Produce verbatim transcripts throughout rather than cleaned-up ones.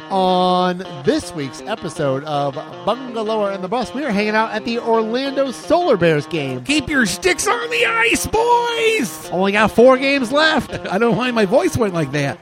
On this week's episode of Bungalower and the Bus, we are hanging out at the Orlando Solar Bears game. Keep your sticks on the ice, boys! Only got four games left. I don't know why my voice went like that.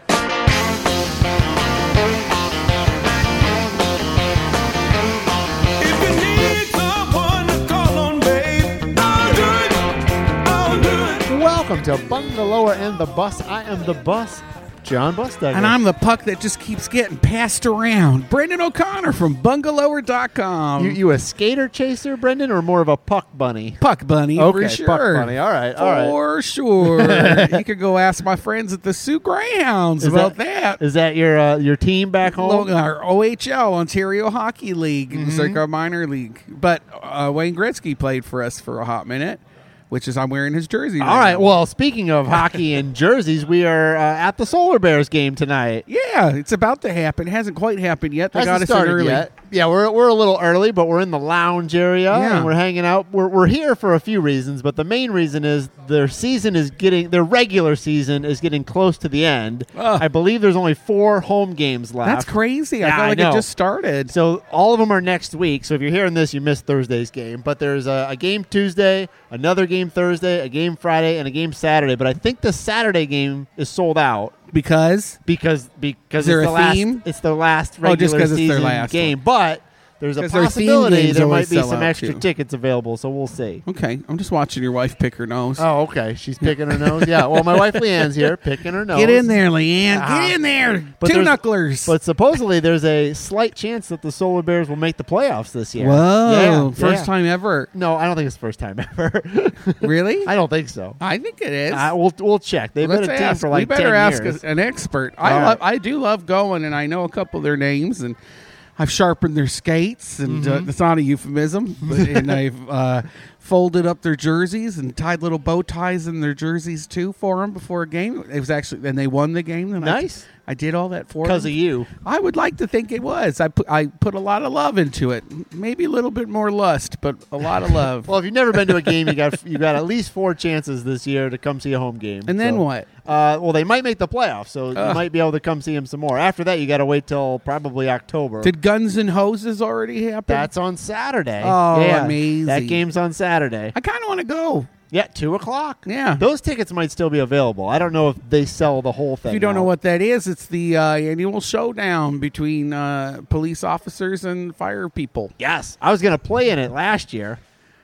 If you need someone to call on, babe, I'll do it. I'll do it. Welcome to Bungalower and the Bus. I am the Bus, John Busdegger. And I'm the puck that just keeps getting passed around. Brendan O'Connor from bungalower dot com. You, you a skater chaser, Brendan, or more of a puck bunny? Puck bunny, Okay, for sure. puck bunny. All right, all right. For sure. You could go ask my friends at the Sioux Greyhounds Is about that- that. Is that your uh, your team back home? Our O H L, Ontario Hockey League. It was Mm-hmm. like our minor league. But uh, Wayne Gretzky played for us for a hot minute, which is I'm wearing his jersey All right. now. Well, speaking of hockey and jerseys, we are uh, at the Solar Bears game tonight. Yeah, it's about to happen. It hasn't quite happened yet. They got Hasn't us in started early. yet. Yeah, we're we're a little early, but we're in the lounge area Yeah. and we're hanging out. We're we're here for a few reasons, but the main reason is their season is getting their regular season is getting close to the end. Ugh. I believe there's only four home games left. That's crazy. I Yeah, feel I like know. it just started. So all of them are next week. So if you're hearing this, you missed Thursday's game. But there's a, a game Tuesday, another game Thursday, a game Friday, and a game Saturday. But I think the Saturday game is sold out. Because Because because Is there it's the a last theme? it's the last Oh, just regular 'cause it's their season last game, but there's a 'Cause their theme possibility games there always might be sell some out, extra too. tickets available. So we'll see. okay, I'm just watching your wife pick her nose. Oh, okay. She's picking her nose. Yeah. Well, my wife Leanne's here picking her nose. Get in there, Leanne. Ah. Get in there. But Two there's- knucklers. But supposedly there's a slight chance that the Solar Bears will make the playoffs this year. Whoa. Yeah, First yeah. time ever. No, I don't think it's the first time ever. Really? I don't think so. I think it is. Uh, we'll we'll check. They've Let's been a team ask. for like we better ten ask years. a- an expert. All I right. love, I do love going, and I know a couple of their names, and I've sharpened their skates, and Mm-hmm. uh, that's not a euphemism. But, and I've uh, folded up their jerseys and tied little bow ties in their jerseys too for them before a game. It was actually, and they won the game. And I- Nice. I, did all that for Because them. of you. I would like to think it was. I put I put a lot of love into it. Maybe a little bit more lust, but a lot of love. Well, if you've never been to a game, you got you got at least four chances this year to come see a home game. And then So, what? Uh, well, they might make the playoffs, so you Ugh. might be able to come see them some more. After that, you got to wait till probably October. Did Guns and Hoses already happen? That's on Saturday. Oh, yeah, amazing. That game's on Saturday. I kind of want to go. Yeah, two o'clock. Yeah. Those tickets might still be available. I don't know if they sell the whole thing. If you don't now. know what that is, it's the uh, annual showdown between uh, police officers and fire people. Yes, I was going to play in it last year.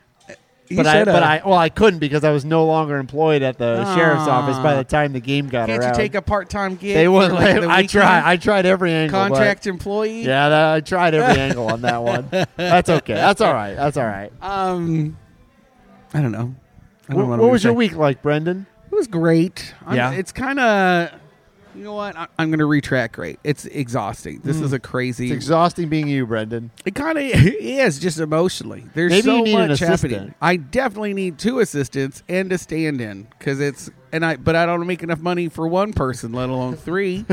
You But I, shoulda. but I, well, I couldn't because I was no longer employed at the Ah. sheriff's office by the time the game got Can't around. you take a part-time gig? They wouldn't. for, like, let- the I weekend? tried. I tried every angle. but- Contract employee. Yeah, that, I tried every angle on that one. That's okay. That's all right. That's all right. Um, I don't know. I don't What, know what, what I'm was gonna your say. week like, Brendan? It was great. I'm, Yeah. It's kind of. You know what? I, I'm going to retract. Great. It's exhausting. This is a crazy. It's exhausting being you, Brendan. It kind of is just emotionally. There's Maybe so you need an much assistant. happening. I definitely need two assistants and a stand-in because it's and I. But I don't make enough money for one person, let alone three.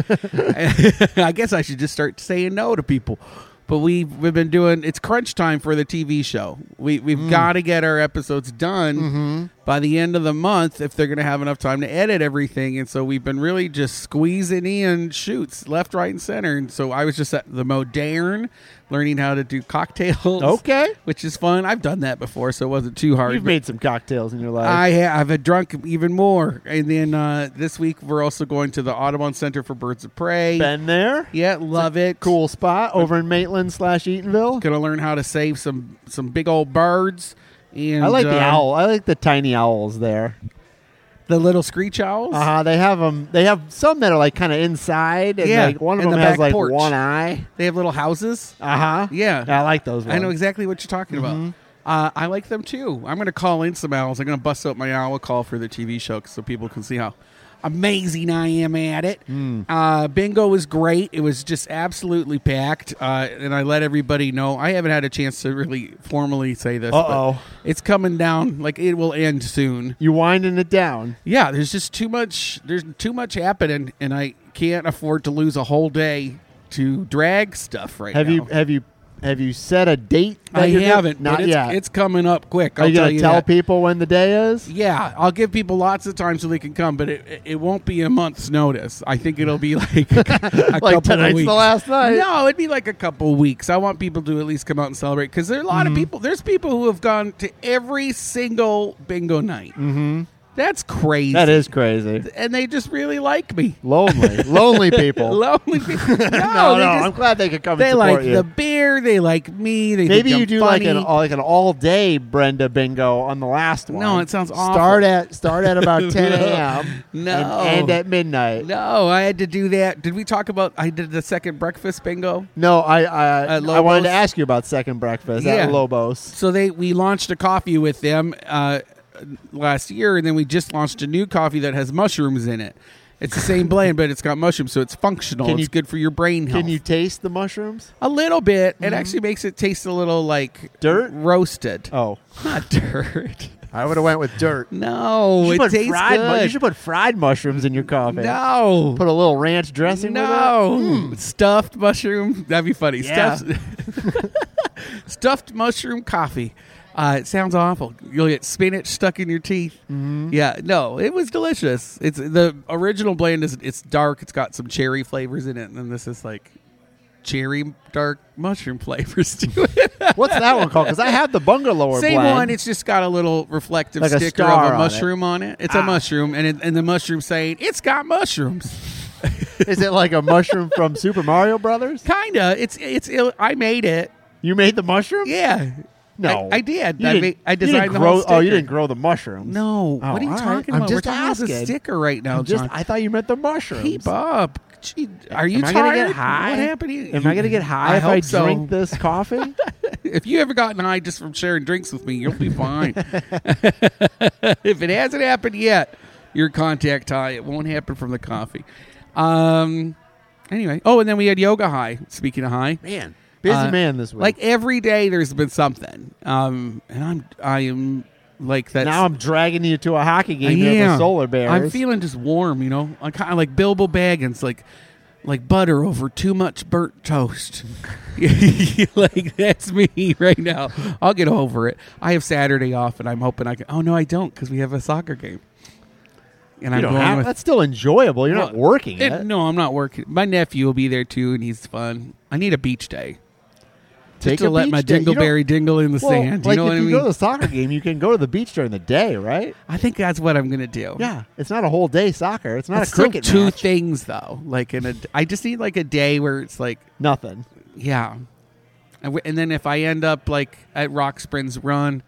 I guess I should just start saying no to people. But we've we've been doing. It's crunch time for the T V show. We we've Mm. got to get our episodes done Mm-hmm. by the end of the month if they're going to have enough time to edit everything. And so we've been really just squeezing in shoots left, right, and center. And so I was just at the Modern learning how to do cocktails. Okay. Which is fun. I've done that before, so it wasn't too hard. You've but made some cocktails in your life. I have. I've drunk even more. And then uh, this week we're also going to the Audubon Center for Birds of Prey. Been there. Yeah, love it. Cool spot over in Maitland slash Eatonville. Going to learn how to save some some big old birds. And I like the um, owl. I like the tiny owls there. The little screech owls. Uh huh. They have them. They have some that are like kind of inside, and Yeah, like one of in them the has back like porch. one eye. They have little houses. Uh huh. Yeah. I like those ones. I know exactly what you're talking Mhm. about. Uh, I like them too. I'm going to call in some owls. I'm going to bust out my owl call for the T V show so people can see how amazing I am at it. Mm. Uh, bingo was great. It was just absolutely packed. Uh, and I let everybody know. I haven't had a chance to really formally say this. but Uh-oh. It's coming down. Like, it will end soon. You winding it down. Yeah, there's just too much. There's too much happening, and I can't afford to lose a whole day to drag stuff right Have now. you have you have you set a date? that I you're gonna- haven't. Not but it's, yet. It's coming up quick. Are I'll you tell going you to tell that. people when the day is? Yeah, I'll give people lots of time so they can come, but it it won't be a month's notice. I think it'll be like a Like couple tonight's of weeks. the last night. No, it'd be like a couple of weeks. I want people to at least come out and celebrate because there are a lot Mm-hmm. of people. There's people who have gone to every single bingo night. Mm-hmm. That's crazy. That is crazy. and they just really like me. Lonely. Lonely people. Lonely people. No, no, they no, just- I'm glad they could come they and support like you. the beer. They like me. They Maybe think you I'm do funny. like an like an all day Brenda bingo on the last one. No, it sounds awful. Start at start at about ten a.m. No. and end at midnight. No, I had to do that. Did we talk about? I did the second breakfast bingo. No, I I, At I Lobos? wanted to ask you about second breakfast Yeah. at Lobos. So they we launched a coffee with them uh, last year, and then we just launched a new coffee that has mushrooms in it. It's the same blend, but it's got mushrooms, so it's functional. Can it's you- good for your brain health. Can you taste the mushrooms? a little bit? It actually makes it taste a little like Dirt? roasted. Oh, Not dirt. I would have went with dirt. No, You it should put tastes fried. mu- good. You should put fried mushrooms in your coffee. no. Put a little ranch dressing No, with it. stuffed mushroom. That'd be funny. Yeah. Stuffed, stuffed mushroom coffee. Uh, it sounds awful. You'll get spinach stuck in your teeth. Mm-hmm. Yeah, no, it was delicious. It's the original blend is it's dark. It's got some cherry flavors in it, and then this is like cherry dark mushroom flavors to it. What's that one called? Because I have the bungalower Same blend. one. It's just got a little reflective Like a sticker star of a on it. mushroom on it. It's Ah. a mushroom, and it, and the mushroom saying it's got mushrooms. Is it like a mushroom from Super Mario Brothers? Kinda. It's it's. Ill, I made it. You made the mushroom? Yeah. No, I, I did. You I, didn't- made, I you didn't designed the grow, whole sticker. Oh, you didn't grow the mushrooms. No. Oh, what are you all right. talking I'm about? just We're talking about the asking. sticker right now, I'm just, John. I thought you meant the mushrooms. Keep up. Gee, are you Am I tired? gonna get high? What happened to you? Am I going to get high I if hope I so. drink this coffee? If you ever gotten high just from sharing drinks with me, you'll be fine. If it hasn't happened yet, you're contact high. It won't happen from the coffee. Um. Anyway. Oh, and then we had yoga high. Speaking of high. Man, busy Uh, man this week. Like every day, there's been something. Um, and I'm I am like that. now I'm dragging you to a hockey I game here at am. the Solar Bears. I'm feeling just warm, you know. I'm kind of like Bilbo Baggins, like like butter over too much burnt toast. Like that's me right now. I'll get over it. I have Saturday off, and I'm hoping I can. Oh no, I don't, because we have a soccer game. And You I'm don't going have- with. that's still enjoyable. You're not Well, working it- it. No, I'm not working. My nephew will be there too, and he's fun. I need a beach day. Take just to a let beach my day. You don't- dingleberry dingle in the Well, sand. You like know if what I you mean? go to the soccer game, you can go to the beach during the day, right? I think that's what I'm going to do. Yeah, it's not a whole day soccer. It's not It's a still cricket two match. things though. Like in a, I just need like a day where it's like, Nothing. yeah, and, w- and then if I end up like at Rock Springs Run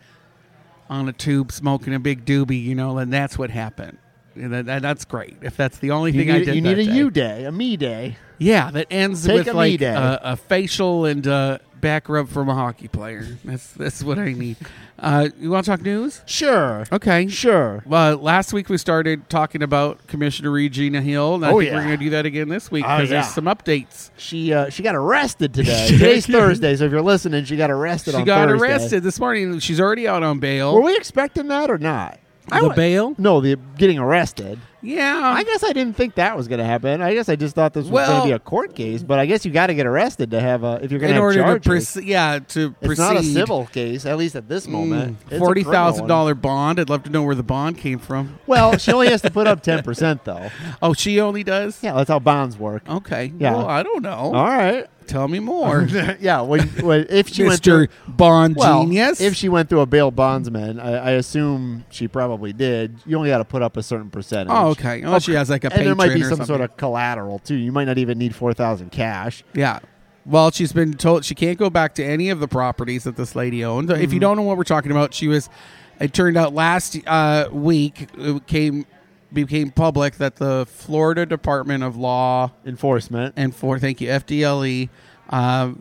on a tube smoking a big doobie, you know, then that's what happened. And that, that- that's great. If that's the only You thing need, I did, you need that a day. you day, a me day. Yeah, that ends Take with a me like day. a, a facial and uh, back rub from a hockey player. That's that's what I need. Uh, you want to talk news? Sure. Okay. Sure. Well, last week we started talking about Commissioner Regina Hill, and I Oh, think yeah. we're going to do that again this week Oh, because yeah. there's some updates. She uh, she got arrested today. Today's Thursday, so if you're listening, she got arrested She on got Thursday. arrested this morning. She's already out on bail. Were we expecting that or not? I the wa- bail? No, the getting arrested. Yeah. I guess I didn't think that was going to happen. I guess I just thought this was Well- going to be a court case. But I guess you got to get arrested to have a if you're going in to have order to charges. proceed, yeah, to It's proceed. not a civil case, at least at this moment. It's a Forty criminal thousand one. dollar bond. I'd love to know where the bond came from. Well, she only has to put up ten percent though. Oh, she only does. Yeah, that's how bonds work. Okay. Yeah. Well, I don't know. All right. Tell me more, yeah. When, when if she went Mister through, Bond well, Genius. if she went through a bail bondsman, I, I assume she probably did. You only got to put up a certain percentage. Oh, okay. Unless she has like a and patron there might be or some something. sort of collateral too. You might not even need four thousand cash. Yeah. Well, she's been told she can't go back to any of the properties that this lady owned. If Mm-hmm. you don't know what we're talking about, she was. It turned out last uh, week it came became public that the Florida Department of Law Enforcement. and for thank you F D L E uh,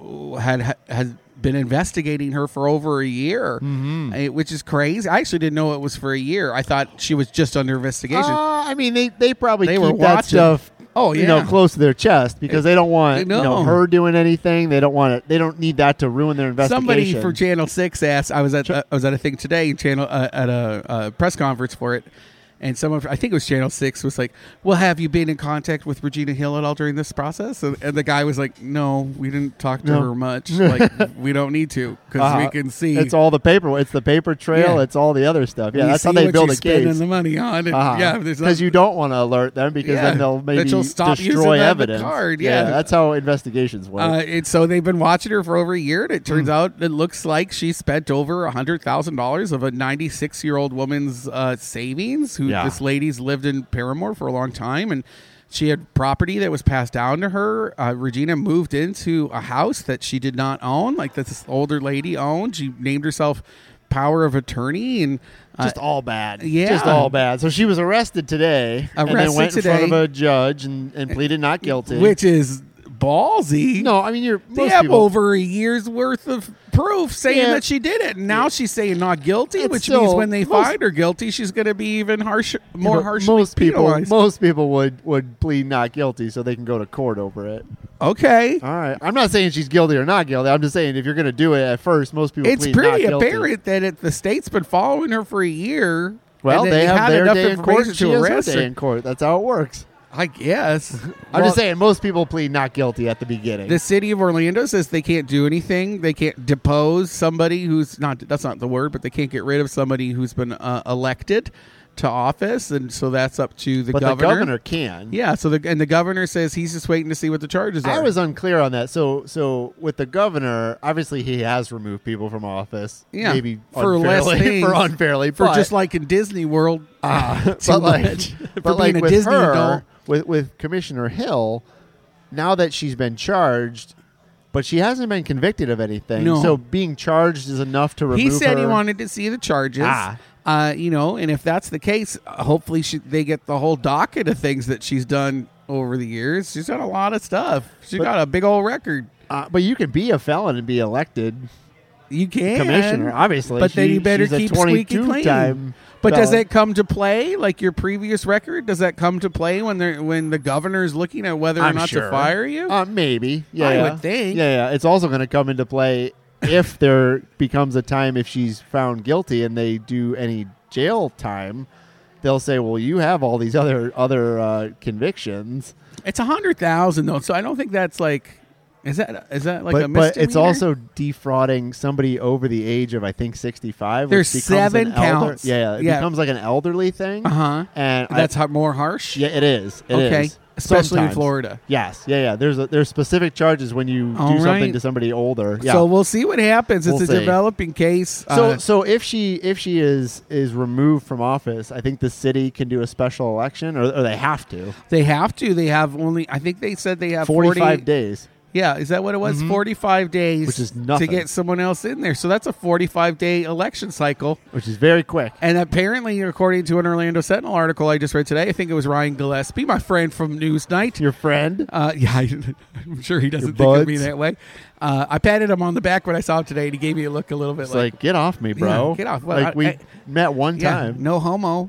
had had been investigating her for over a year, mm-hmm. which is crazy. I actually didn't know it was for a year. I thought she was just under investigation. Uh, I mean, they, they probably They keep were that watching. stuff. Oh, you know, yeah. close to their chest because they don't want I you know know. her doing anything. They don't want it. They don't need that to ruin their investigation. Somebody from Channel Six asked. I was at uh, I was at a thing today, channel uh, at a uh, press conference for it, And someone, I think it was Channel Six, was like, "Well, have you been in contact with Regina Hill at all during this process?" And, and the guy was like, "No, we didn't talk to No. her much. Like, we don't need to because Uh, we can see It's all the paper. It's the paper trail. Yeah. It's all the other stuff. Yeah, we that's how see they what build you're a spending case. the money on. And, Uh-huh. Yeah, there's because no- you don't want to alert them because Yeah. then they'll maybe That you'll stop using destroy that evidence. card, yeah. that's how investigations work. Uh, and so they've been watching her for over a year, and it Mm. turns out it looks like she spent over a hundred thousand dollars of a ninety-six-year-old woman's uh, savings. Who Yeah. this lady's lived in Paramore for a long time, and she had property that was passed down to her. Uh, Regina moved into a house that she did not own, like that this older lady owned. She named herself Power of Attorney, and uh, just all bad. yeah. Just all bad. So she was arrested today and then Arrested went in front of today. a judge and, and pleaded not guilty. which is ballsy. no, I mean you're They most have people, over a year's worth of proof saying Yeah. that she did it. And now she's saying not guilty, It's which still- means when they most- find her guilty, she's going to be even harsh, more but harshly most people penalized. most people would would plead not guilty so they can go to court over it. Okay. All right. I'm not saying she's guilty or not guilty. I'm just saying if you're going to do it at first, most people It's plead pretty not guilty. apparent that it, the state's been following her for a year. Well, and that they have had their enough day in court. information She to has her arrest day her. in court. That's how it works. I guess. I'm Well, just saying most people plead not guilty at the beginning. The city of Orlando says they can't do anything. They can't depose somebody who's not, that's not the word, but they can't get rid of somebody who's been uh, elected to office. And so that's up to the but governor. the governor can. Yeah. So the, and the governor says he's just waiting to see what the charges are. I was unclear on that. So, so with the governor, obviously he has removed people from office. Yeah, maybe for less unfairly, things, for unfairly, for but, just like in Disney World. uh, too but like, much. but For like being a with Disney her, adult. with with Commissioner Hill, now that she's been charged, but she hasn't been convicted of anything. No. So being charged is enough to remove He said her. he wanted to see the charges. Ah. Uh, you know, and if that's the case, uh, hopefully she, they get the whole docket of things that she's done over the years. She's done a lot of stuff. She's But- got a big old record. Uh, but you can be a felon and be elected You can. commissioner, obviously. But then She- you better she's a keep squeaky clean. twenty-two time But does felon. that come to play, like your previous record? Does that come to play when they're when the governor is looking at whether or I'm not sure. to fire you? Uh, maybe. Yeah, I yeah. would think. Yeah, yeah. It's also going to come into play if there becomes a time if she's found guilty and they do any jail time. They'll say, "Well, you have all these other other uh, convictions." It's a hundred thousand though, so I don't think that's like. Is that is that like but, a but misdemeanor? it's also defrauding somebody over the age of I think sixty-five. There's which becomes seven an elder- counts. Yeah, yeah, it Yeah. becomes like an elderly thing. Uh huh. And I- That's har- more harsh. yeah, it is. It okay. is. Especially in Sometimes. Florida. Yes, yeah, yeah. There's a, there's specific charges when you All do something right. to somebody older. Yeah. So we'll see what happens. It's We'll a see. developing case. So Uh, so if she if she is is removed from office, I think the city can do a special election, or, or they have to. they have to. They have only. I think they said they have Forty-five forty, days. Yeah, is that what it was? Mhm. Forty-five days, Which is to nothing. get someone else in there. So that's a forty-five day election cycle. Which is very quick. And apparently, according to an Orlando Sentinel article I just read today, I think it was Ryan Gillespie, my friend from Newsnight. Your friend. Uh, yeah, I, I'm sure he doesn't Your think of me buds. that way. Uh, I patted him on the back when I saw him today, and he gave me a look a little bit It's like, like, get off me, bro. Yeah, get off. Well, Like I- we I- met one yeah, time. no homo.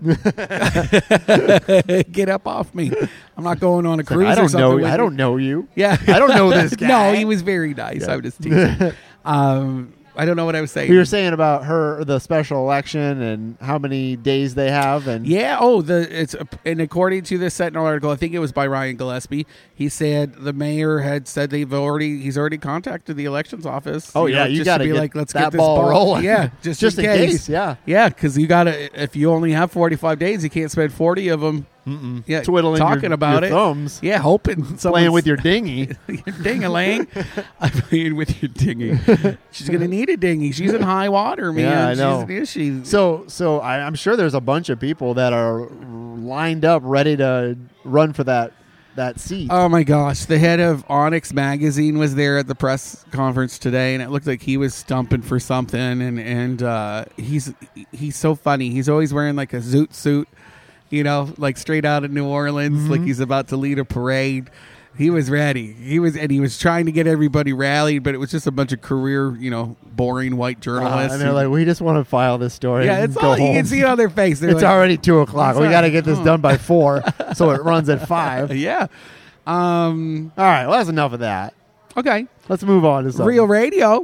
Get up off me. I'm not going on a It's like, cruise. I or don't something know. with I you. don't know you. Yeah, I don't know this guy. No, he was very nice. Yeah. I'm just teasing. um, I don't know what I was saying. We were saying about her, the special election, and how many days they have, and Yeah. Oh, the it's and according to this Sentinel article, I think it was by Ryan Gillespie. He said the mayor had said they've already he's already contacted the elections office. Oh, you yeah, know, you just gotta to be get like, let's that get this ball rolling. Yeah, just just in in case. case, yeah. Yeah, because you gotta if you only have forty-five days, you can't spend forty of them. Mm-mm. Yeah, twiddling talking your, about your it. thumbs, Yeah, hoping playing someone's- with your dinghy. your ding-a-ling. I'm playing with your dinghy. She's gonna need a dinghy. She's in high water, man. Yeah, I know. She's, she, So, so I, I'm sure there's a bunch of people that are lined up, ready to run for that that seat. Oh my gosh! The head of Onyx Magazine was there at the press conference today, and it looked like he was stumping for something. And and uh, he's he's so funny. He's always wearing like a zoot suit, you know, like straight out of New Orleans, Mm-hmm. like he's about to lead a parade. He was ready. He was, and he was trying to get everybody rallied, but it was just a bunch of career, you know, boring white Uh, journalists. and they're like, we just want to file this story. yeah, and it's go all you home. can see on their face. They're It's like, already two o'clock. It's We all got to right. get this Oh. done by four, so it runs at five. yeah. Um. All right, well, that's enough of that. Okay. Let's move on to something. Real Radio.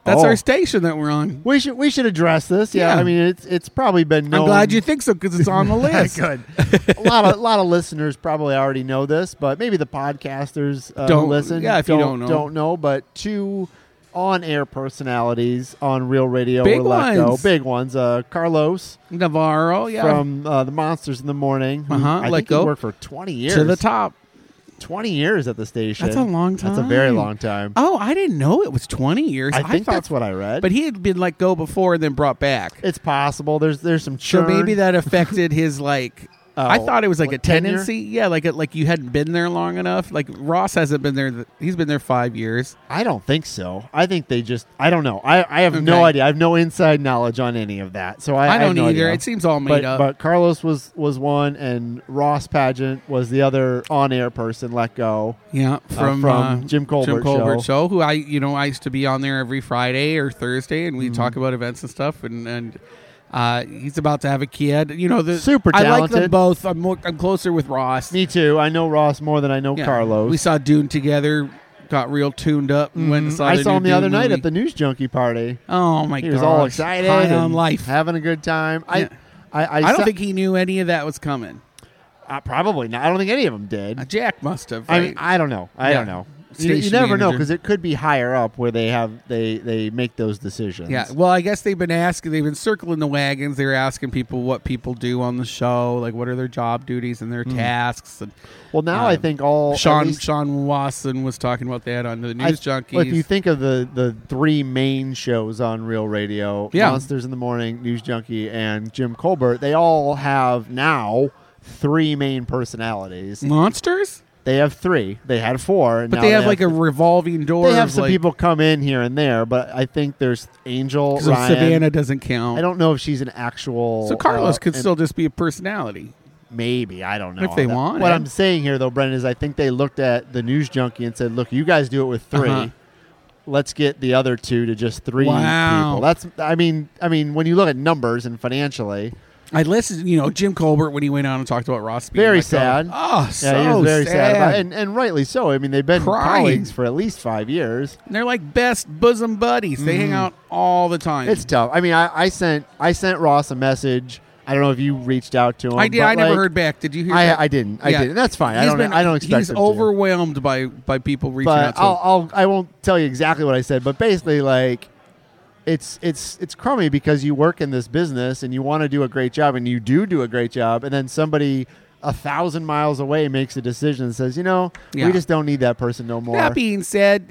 That's Oh. our station that we're on. We should we should address this. Yeah, Yeah. I mean it's it's probably been known. I'm glad you think so because it's on the list. Good. a lot of a lot of listeners probably already know this, but maybe the podcasters uh, Don't- who listen. yeah, if you don't know. don't know. But two on-air personalities on Real Radio Big were let go. ones. Big ones. Uh, Carlos Navarro, yeah, from uh, the Monsters in the Morning. who Uh-huh, I let think he go. worked for twenty years. to the top. twenty years at the station. That's a long time. That's a very long time. Oh, I didn't know it was twenty years. I think thought, that's what I read. But he had been let go before and then brought back. it's possible. There's there's some So churn. maybe that affected his like. Oh, I thought it was like what, a tendency. Yeah, like a, like you hadn't been there long enough. Like Ross hasn't been there. th- He's been there five years. I don't think so. I think they just. I don't know. I, I have no Okay. idea. I have no inside knowledge on any of that. So I, I, I don't have no either. idea. It seems all made but, up. but Carlos was was one, and Ross Pageant was the other on-air person let go. yeah, from, from uh, Jim Colbert Jim Colbert show. show. Who I you know I used to be on there every Friday or Thursday, and we would Mm-hmm. talk about events and stuff. And and uh, he's about to have a kid. You know, the Super I like them talented. both. I'm more, I'm closer with Ross. Me too. I know Ross more than I know Yeah. Carlos. We saw Dune together. Got real tuned up and went and Mhm. saw. I the saw new him the Dune other night movie. at the News Junkie party. Oh my god! He was all excited, high and on life. having a good time. I, Yeah. I, I, I don't sa- think he knew any of that was coming. uh, probably not. I don't think any of them did. Uh, Jack must have. I Right? mean, I don't know. I Yeah. don't know. You, you Station never know manager. because it could be higher up where they have they they make those decisions. yeah. Well, I guess they've been asking. They've been circling the wagons. They're asking people what people do on the show, like what are their job duties and their tasks. And Well, now Uh, I think all at Sean least- Sean Wasson was talking about that on the I- News Junkies. well, if you think of the the three main shows on Real Radio, Yeah. Monsters in the Morning, News Junkie, and Jim Colbert, they all have now three main personalities. Monsters, They have three. They had four, and but now they have like a revolving door. They have of, some like, people come in here and there, but I think there's Angel So Ryan. Savannah doesn't count. I don't know if she's an actual. So Carlos uh, could an- still just be a personality. maybe I don't know If they That- want What it. I'm saying here, though, Brendan, is I think they looked at the News Junkie and said, "Look, you guys do it with three. Uh-huh. Let's get the other two to just three Wow. people." That's. I mean, I mean, when you look at numbers and financially, I listened, you know, Jim Colbert when he went out and talked about Ross. being Very let go. sad. Oh, so yeah, he was very sad. sad, about it, and and rightly so. I mean, they've been Crying. colleagues for at least five years. And they're like best bosom buddies. They hang out all the time. Mm-hmm. It's tough. I mean, I, I sent I sent Ross a message. I don't know if you reached out to him. I did. but, I never like, heard back. Did you hear? I, back? I didn't. I Yeah. didn't. That's fine. I He's don't. been- I don't expect He's him to. overwhelmed by by people reaching But out to I'll, him. I'll I won't tell you exactly what I said. But basically, like, it's it's it's crummy because you work in this business and you want to do a great job and you do do a great job, and then somebody a thousand miles away makes a decision and says, you know, Yeah. we just don't need that person no more. That being said,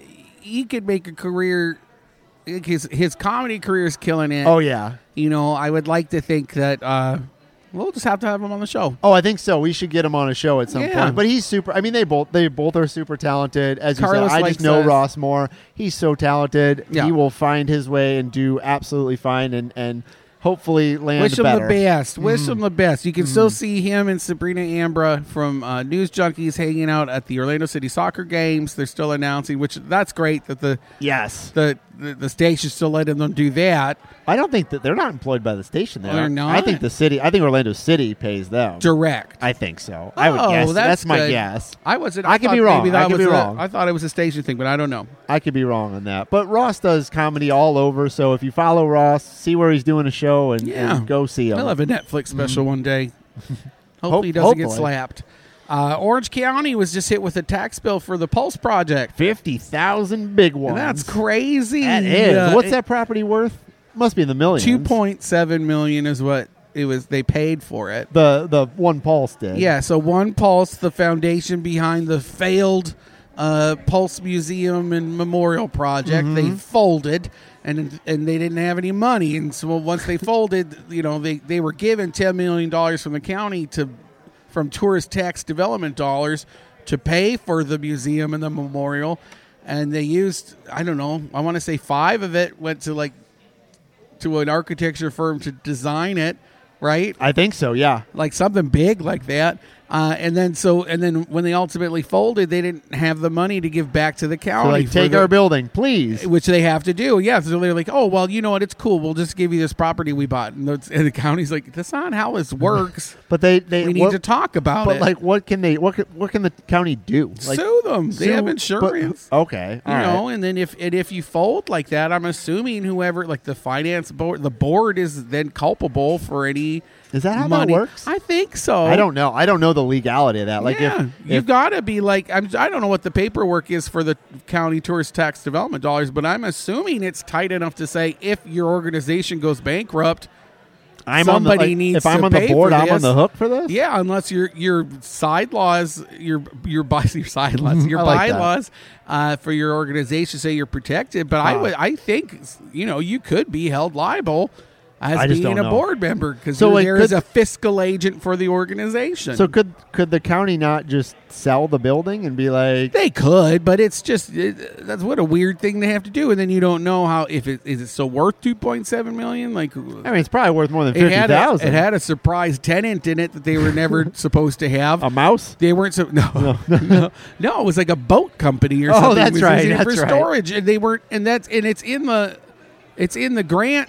he could make a career. His his comedy career is killing it. Oh yeah. You know, I would like to think that uh, we'll just have to have him on the show. Oh, I think so. We should get him on a show at some Yeah. point. But he's super. I mean, they both they both are super talented. As you Carlos said, I likes just know us. Ross more. He's so talented. Yeah. He will find his way and do absolutely fine, and and hopefully land Wish him better. the best. Wish Mm-hmm. him the best. You can still see him and Sabrina Ambra from uh, News Junkies hanging out at the Orlando City Soccer games. They're still announcing, which that's great that the Yes, the the, the station still letting them do that I don't think that they're not employed by the station. There, They're not? I think the city. I think Orlando City pays them. direct. I think so. I would Oh, guess. that's That's, my good. guess. I wasn't. I could thought be wrong. maybe that I could was be a- wrong. I thought it was a station thing, but I don't know. I could be wrong on that. But Ross does comedy all over. So if you follow Ross, see where he's doing a show and, Yeah. and go see him. He'll have a Netflix special one day. Hopefully, Hope- he doesn't get hopefully. slapped. Uh, Orange County was just hit with a tax bill for the Pulse Project. Fifty thousand big ones. And that's crazy. That is. Uh, What's it- that property worth? Must be in the millions. Two point seven million is what it was. They paid for it. The the one Pulse did. Yeah. So One Pulse, the foundation behind the failed uh, Pulse Museum and Memorial Project, they folded, and and they didn't have any money. And so once they folded, you know, they they were given ten million dollars from the county to from tourist tax development dollars to pay for the museum and the memorial, and they used I don't know. I want to say five of it went to like. to an architecture firm to design it, right? I think so. Yeah. Like something big like that. Uh, and then so and then when they ultimately folded, they didn't have the money to give back to the So county. like, for take the- our building, please. which they have to do. Yeah, so they're like, oh well, you know what? It's cool. We'll just give you this property we bought. And, it's- and the county's like, that's not how this works. But they, they we need what- to talk about But it. like, what can they? What can, what can the county do? Like, Sue them. They sue- have but- insurance. okay, You all right. know, and then if and if you fold like that, I'm assuming whoever, like the finance board, the board is then culpable for any. Is that how money. that works? I think so. I don't know. I don't know the legality of that. Like, yeah, if, you've if got to be like I'm, I don't know what the paperwork is for the county tourist tax development dollars, but I'm assuming it's tight enough to say if your organization goes bankrupt, I'm on the, somebody like, needs if I'm to on the pay board, for I'm on this. the hook for this. yeah, unless your your side laws, your your by your side laws, your I like that. bylaws uh, for your organization say you're protected. But I Huh. would, I think you know you could be held liable as I just being don't a know. board member because So, you're like, there as could- a fiscal agent for the organization. So could could the county not just sell the building and be like, They could, but it's just it, that's what a weird thing to have to do, and then you don't know how if it is it still worth two point seven million. Like, I mean, it's probably worth more than it fifty had a, thousand. it had a surprise tenant in it that they were never supposed to have. a mouse. They weren't so no no, no it was like a boat company or Oh, something. that's It was right, using it that's for right. storage, and they weren't, and that's and it's in the it's in the grant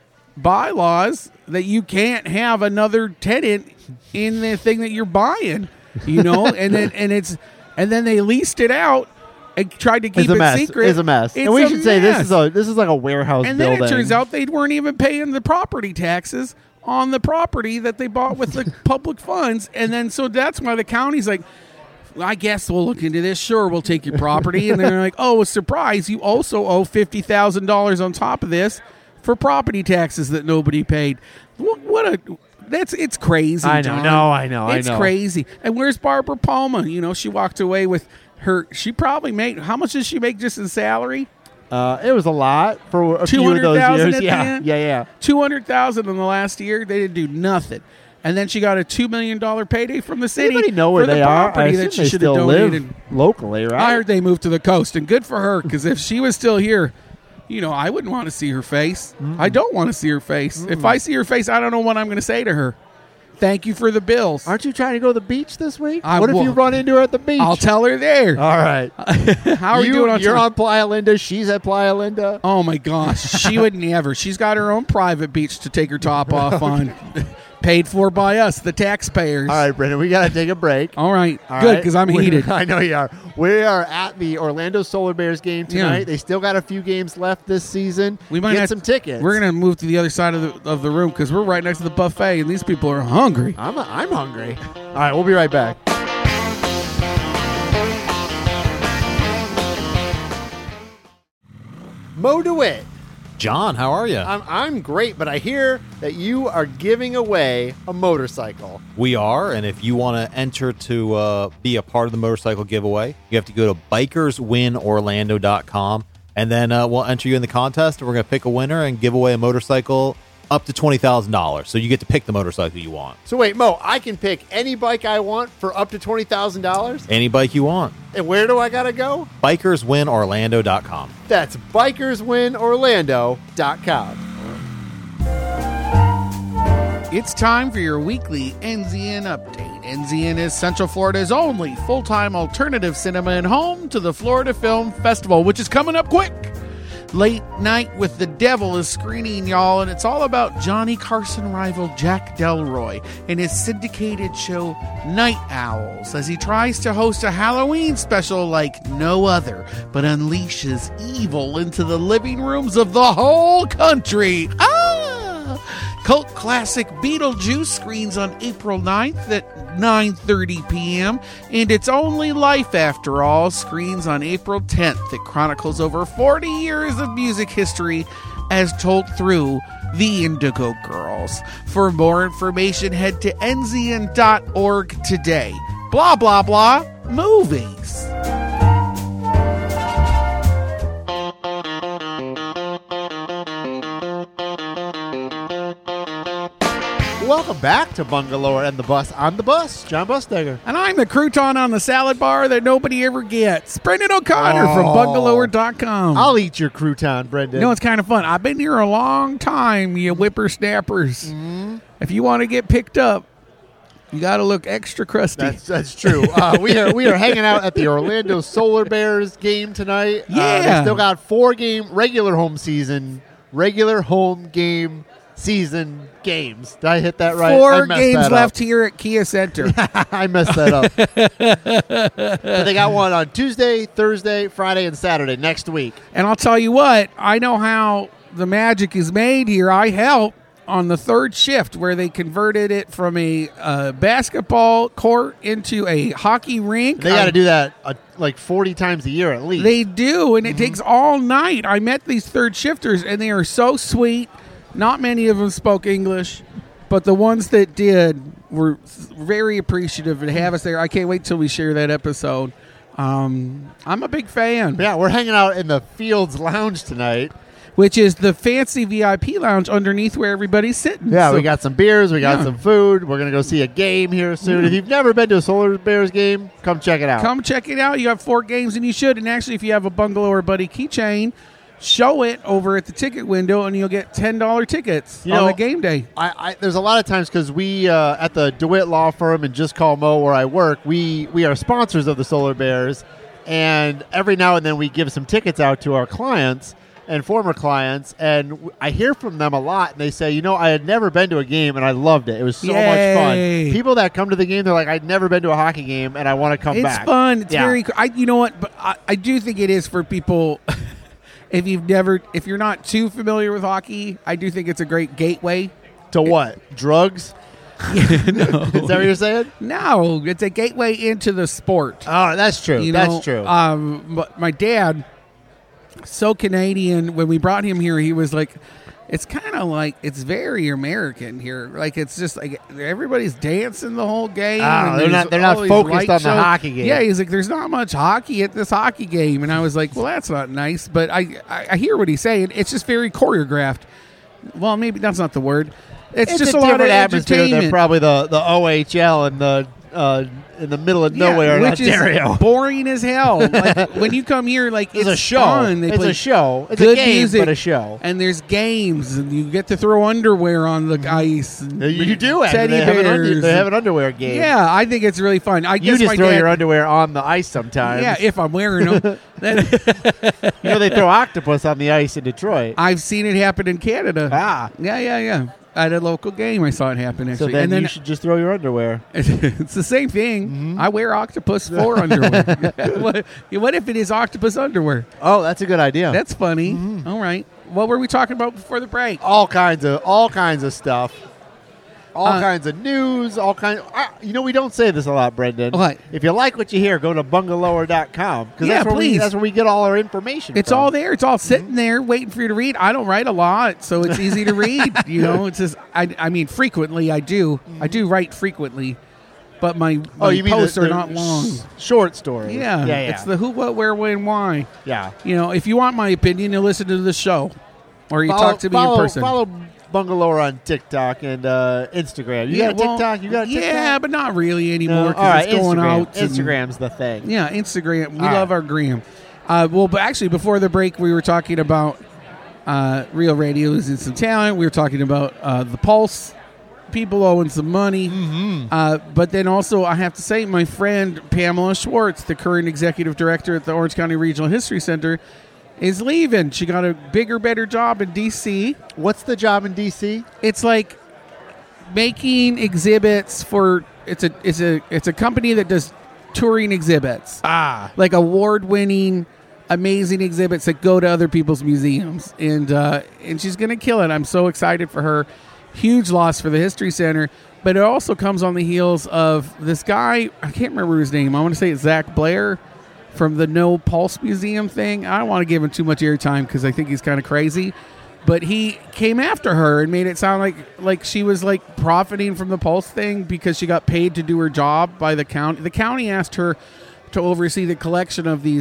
bylaws that you can't have another tenant in the thing that you're buying, you know, and then and it's and then they leased it out and tried to keep It's a it mess. secret. It's a mess. It's and we a should say this mess. is a this is like a warehouse And building. then it turns out they weren't even paying the property taxes on the property that they bought with the public funds. And then so that's why the county's like, I guess we'll look into this. Sure, we'll take your property. And they're like, oh, a surprise. You also owe fifty thousand dollars on top of this for property taxes that nobody paid. What, what a... That's it's crazy. I know. John. No, I know, I It's know. crazy. And where's Barbara Palma? You know, she walked away with her. She probably made how much did she make just in salary? Uh, it was a lot for a few of those two hundred thousand years. at the Yeah, end? yeah, yeah. Two hundred thousand in the last year. They didn't do nothing. And then she got a two million dollar payday from the city. Anybody know where for the they are? I property assume that she they should have still donated. live locally, right? I heard they moved to the coast, and good for her. Because if she was still here, you know, I wouldn't want to see her face. I don't want to see her face. If I see her face, I don't know what I'm going to say to her. Thank you for the bills. Aren't you trying to go to the beach this week? I what if you will. run into her at the beach? I'll tell her there. All right. How are we you, doing on You're time? on Playa Linda. She's at Playa Linda. Oh my gosh, she would never. She's got her own private beach to take her top off on, paid for by us, the taxpayers. All right, Brendan, we got to take a break. All right, All good right? because I'm We- heated. I know you are. We are at the Orlando Solar Bears game tonight. Yeah. They still got a few games left this season. We might get have- some tickets. We're gonna move to the other side of the of the room because we're right next to the buffet, and these people are hungry. I'm I'm hungry. All right, we'll be right back. Mo DeWitt. John, how are you? I'm I'm great, but I hear that you are giving away a motorcycle. We are, and if you want to enter to uh, be a part of the motorcycle giveaway, you have to go to bikers win orlando dot com, and then uh, we'll enter you in the contest, and we're going to pick a winner and give away a motorcycle up to twenty thousand dollars. So you get to pick the motorcycle you want. So wait, Mo, I can pick any bike I want for up to twenty thousand dollars? Any bike you want. And where do I got to go? bikers win orlando dot com. That's bikers win orlando dot com. It's time for your weekly N Z N update. N Z N is Central Florida's only full-time alternative cinema and home to the Florida Film Festival, which is coming up quick. Late Night with the Devil is screening, y'all, and it's all about Johnny Carson rival Jack Delroy and his syndicated show Night Owls as he tries to host a Halloween special like no other, but unleashes evil into the living rooms of the whole country. Ah! Cult classic Beetlejuice screens on April ninth at nine thirty p.m. And It's Only Life After All screens on April tenth. It chronicles over forty years of music history as told through the Indigo Girls. For more information, head to N Z N dot org today. Blah, blah, blah. Movies. Welcome back to Bungalow and the Bus on the Bus. John Busdegger. And I'm the crouton on the salad bar that nobody ever gets. Brendan O'Connor Oh. from bungalower dot com. I'll eat your crouton, Brendan. You know, it's kind of fun. I've been here a long time, you whippersnappers. If you want to get picked up, You got to look extra crusty. That's that's true. Uh, we are we are hanging out at the Orlando Solar Bears game tonight. Uh, Yeah. they still got four game regular home season, regular home game season games. Did I hit that right? I Four messed games that left up. here at Kia Center. I messed that up. But they got one on Tuesday, Thursday, Friday, and Saturday next week. And I'll tell you what, I know how the magic is made here. I helped on the third shift where they converted it from a uh, basketball court into a hockey rink. They got I- to do that uh, like forty times a year at least. They do, and it takes all night. I met these third shifters, and they are so sweet. Not many of them spoke English, but the ones that did were very appreciative and have us there. I can't wait till we share that episode. Um, I'm a big fan, yeah, we're hanging out in the Fields Lounge tonight. which is the fancy V I P lounge underneath where everybody's sitting. Yeah, So- we got some beers, we got Yeah. some food. We're gonna go see a game here soon. Yeah. If you've never been to a Solar Bears game, come check it out. Come check it out. You have four games, and you should. And actually, if you have a Bungalow or Buddy keychain, show it over at the ticket window, and you'll get ten dollar tickets You on know, the game day. I, I, there's a lot of times because we uh, at the DeWitt Law Firm and Just Call Mo where I work, we we are sponsors of the Solar Bears, and every now and then we give some tickets out to our clients and former clients, and w- I hear from them a lot, and they say, you know, I had never been to a game and I loved it. It was so much Yay. fun. People that come to the game, they're like, I'd never been to a hockey game and I want to come It's back. fun. It's Yeah. very. co- I, you know what? But I, I do think it is for people. If you've never, if you're not too familiar with hockey, I do think it's a great gateway. To what? Drugs? Is that what you're saying? No, it's a gateway into the sport. Oh, that's true. You that's know, true. Um, but my dad, so Canadian. When we brought him here, he was like, "It's kind of like it's very American here. Like it's just like everybody's dancing the whole game. Oh, and they're there's not- they're not all these focused light on the shows." hockey game. Yeah, he's like, "There's not much hockey at this hockey game," and I was like, "Well, that's not nice." But I, I, I hear what he's saying. It's just very choreographed. Well, maybe that's not the word. It's, it's just a a, lot of different atmosphere than entertainment. probably the, the O H L and the uh, in the middle of Yeah, nowhere in which Ontario. is boring as hell. Like, when you come here, like It's it's, a show. fun. They It's play a show. It's good a game, music, but a show. and there's games, and you get to throw underwear on the ice. And Uh, You do actually. teddy They have, an under, bears. they have an underwear game. Yeah, I think it's really fun. I You guess just my throw dad, your underwear on the ice sometimes. Yeah, if I'm wearing them. Then- you know they throw octopus on the ice in Detroit. I've seen it happen in Canada. Ah. Yeah, yeah, yeah. At a local game, I saw it happen. So Actually, then, and then you should just throw your underwear. it's the same thing. Mm-hmm. I wear octopus for underwear. what, what if it is octopus underwear? Oh, that's a good idea. That's funny. Mm-hmm. All right. What were we talking about before the break? all kinds of all kinds of stuff. All Uh, kinds of news, all kinds. Uh, you know, we don't say this a lot, Brendan. What? If you like what you hear, go to bungalower dot com because Yeah, that's where we please. that's where we get all our information. It's from. all there. It's all sitting there waiting for you to read. I don't write a lot, so it's easy to read. You know, it's just I, I mean, frequently I do. I do write frequently, but my, my Oh, you mean posts the, are the not long. s- short stories? Yeah, yeah, yeah. It's the who, what, where, when, why. yeah. You know, if you want my opinion, you listen to the show, or you Follow- talk to me follow, in person. Follow Bungalower on TikTok and uh, Instagram. You Yeah, got a well, TikTok? You got a TikTok? Yeah, but not really anymore No? because All right, it's going Instagram. out. and- Instagram's the thing. Yeah, Instagram. We All love right. our gram. Uh, well, but actually, before the break, we were talking about uh, Real Radio Losing Some Talent. We were talking about uh, the Pulse, people owing some money. Mm-hmm. Uh, but then also, I have to say, my friend Pamela Schwartz, the current executive director at the Orange County Regional History Center, is leaving. She got a bigger, better job in D C. What's the job in D C? It's like making exhibits for it's a it's a it's a company that does touring exhibits. Ah. Like award-winning, amazing exhibits that go to other people's museums, and uh, and she's gonna kill it. I'm so excited for her. Huge loss for the History Center, but it also comes on the heels of this guy. I can't remember his name. I want to say it's Zach Blair from the No Pulse Museum thing. I don't want to give him too much airtime because I think he's kind of crazy. But he came after her and made it sound like like she was like profiting from the Pulse thing because she got paid to do her job by the county. The county asked her to oversee the collection of these uh,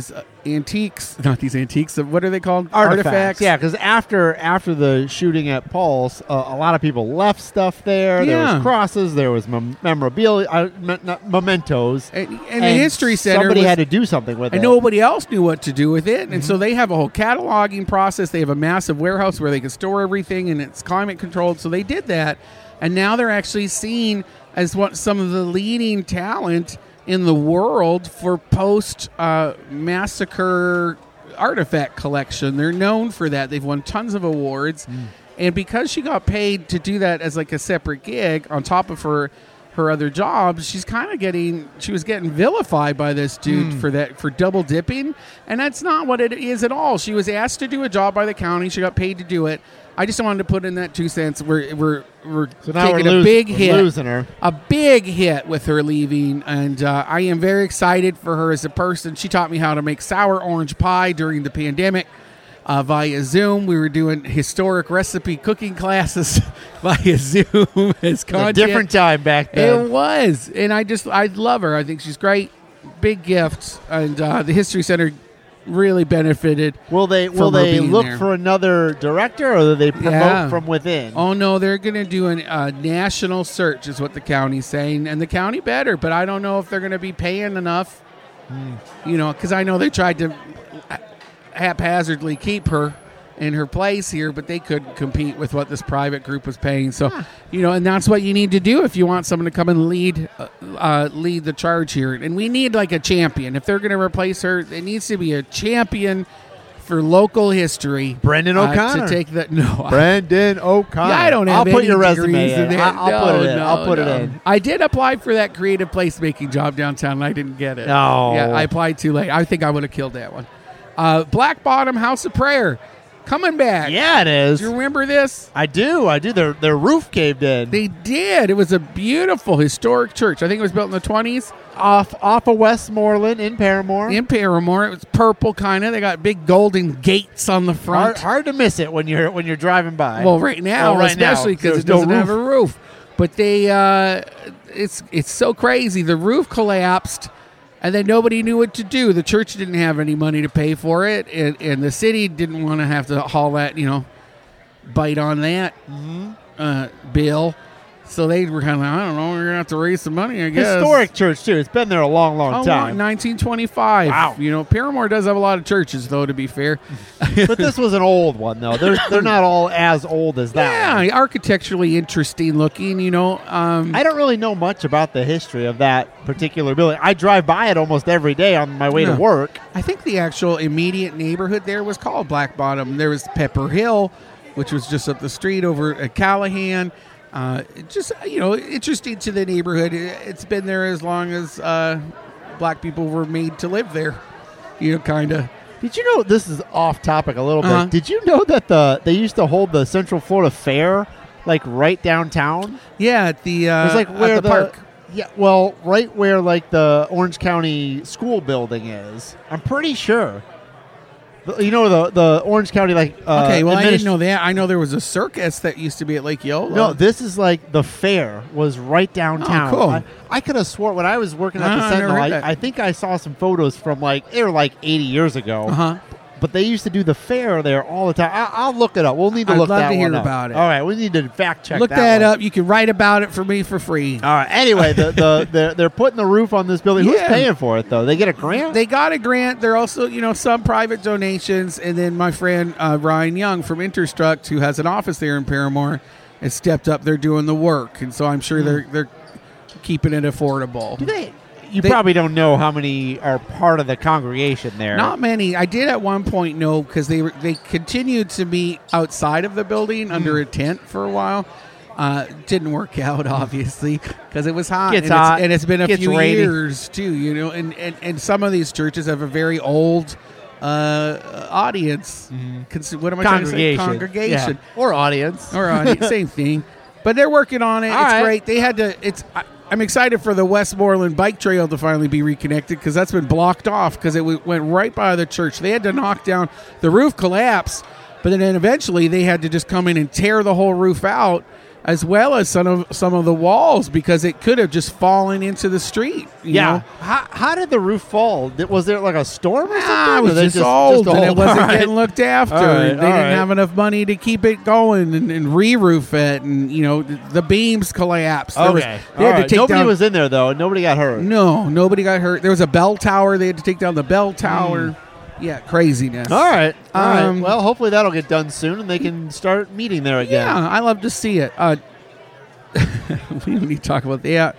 antiques, not these antiques. What are they called? Artifacts. Yeah, because after after the shooting at Pulse, uh, a lot of people left stuff there. There Yeah. was crosses. There was mem- memorabilia, uh, me- not- mementos. And, and the History Center Somebody was- had to do something with and it. nobody else knew what to do with it. And Mm-hmm. so they have a whole cataloging process. They have a massive warehouse where they can store everything, and it's climate controlled. So they did that. And now they're actually seen as what some of the leading talent in the world for post uh, massacre artifact collection. They're known for that. They've won tons of awards. Mm. And because she got paid to do that as like a separate gig on top of her her other jobs, she's kind of getting she was getting vilified by this dude Mm. for that for double dipping, and that's not what it is at all. She was asked to do a job by the county. She got paid to do it. I just wanted to put in that two cents. We're we're we're So now taking we're a lose- big we're hit, losing her. a big hit with her leaving, and uh, I am very excited for her as a person. She taught me how to make sour orange pie during the pandemic. Uh, via Zoom, we were doing historic recipe cooking classes via Zoom as It's a content. different time back It then. was, and I just I love her. I think she's great, big gift, and uh, the History Center really benefited. Will they will from her they being look there. for another director, or do they promote Yeah. from within? Oh no, they're going to do a uh, national search, is what the county's saying, and the county better. But I don't know if they're going to be paying enough. You know, because I know they tried to haphazardly keep her in her place here, but they couldn't compete with what this private group was paying. So, you know, and that's what you need to do if you want someone to come and lead uh, uh, lead the charge here. And we need like a champion. If they're going to replace her, it needs to be a champion for local history. Brendan uh, O'Connor. to take that. No, I- Brendan O'Connor. yeah, I don't have I'll put any your resume degrees in. there. I- I'll No, put it in. no, I'll put no. it in. I did apply for that creative placemaking job downtown, and I didn't get it. No. Yeah, I applied too late. I think I would have killed that one. Uh, Black Bottom House of Prayer coming back. Yeah, it is. Do you remember this? I do. I do. Their their roof caved in. They did. It was a beautiful historic church. I think it was built in the twenties off off of Westmoreland in Paramore. in Paramore. It was purple kind of. They got big golden gates on the Hard, front. hard to miss it when you're when you're driving by. Well, right now, Well, right now, especially because there's it doesn't no have a roof. But they, uh, it's it's so crazy. The roof collapsed, and then nobody knew what to do. The church didn't have any money to pay for it, and, and the city didn't want to have to haul that, you know, bite on that uh, bill. So they were kind of like, I don't know, we're gonna have to raise some money, I guess. Historic church too. It's been there a long, long Oh, time. nineteen twenty-five. Wow. You know, Paramore does have a lot of churches, though. To be fair, But this was an old one though. They're they're not all as old as that. one. yeah, architecturally interesting looking. You know, um, I don't really know much about the history of that particular building. I drive by it almost every day on my way Yeah. to work. I think the actual immediate neighborhood there was called Black Bottom. There was Pepper Hill, which was just up the street over at Callahan. Uh, just, you know, interesting to the neighborhood. It- It's been there as long as uh, black people were made to live there, you know, kind of. Did you know this is off topic a little Uh-huh. bit? Did you know that the they used to hold the Central Florida Fair like right downtown? Yeah, at the, uh, It was like at where the, park. Yeah, well, right where like the Orange County school building is. I'm pretty sure. The- You know the the Orange County like uh, Okay, well, I adminis- didn't know that. I know there was a circus that used to be at Lake Yola. No, this is like the fair was right downtown. Oh, cool. I, I could have swore when I was working at the Ah, I never Sentinel, heard I, that. I think I saw some photos from like they were like eighty years ago. Uh-huh. But they used to do the fair there all the time. I, I'll look it up. We'll need to I'd look love that to hear one up. about it. All right, we need to fact check. Look that, that, one. up. You can write about it for me for free. All right. Anyway, the, the they're, they're putting the roof on this building. Who's Yeah. paying for it though? They get a grant. They got a grant. There are also, you know, some private donations, and then my friend uh, Ryan Young from Interstruct, who has an office there in Paramore, has stepped up. They're doing the work, and so I'm sure they're they're keeping it affordable. do they? You They- probably don't know how many are part of the congregation there. Not many. I did at one point know because they were, they continued to meet outside of the building under a tent for a while. Uh, didn't work out, obviously, because it was hot. Gets and, hot. It's, and it's been a Gets few rainy. years too, you know. And, and and some of these churches have a very old uh, audience. Cons- what am I trying to say? congregation, Congregation Yeah. or audience. or audience, same thing. But they're working on it. All it's right. great. They had to. It's. I, I'm excited for the Westmoreland bike trail to finally be reconnected because that's been blocked off because it w- went right by the church. They had to knock down the roof, collapsed, but then eventually they had to just come in and tear the whole roof out as well as some of some of the walls because it could have just fallen into the street. You Yeah. know? How, how did the roof fall? Did- Was there like a storm or something? Ah, it Or was they just, old a and it whole- wasn't All right. getting looked after. All right, and they all didn't right. have enough money to keep it going and, and re-roof it, and you know the, the beams collapsed. There was- Okay. they All had to right. take Nobody down, was in there though. and Nobody got hurt. No, nobody got hurt. There was a bell tower. They had to take down the bell tower. Yeah, craziness. All right. All right. Um, Well, hopefully that'll get done soon, and they can start meeting there again. Yeah, I love to see it. Uh, we don't need to talk about that.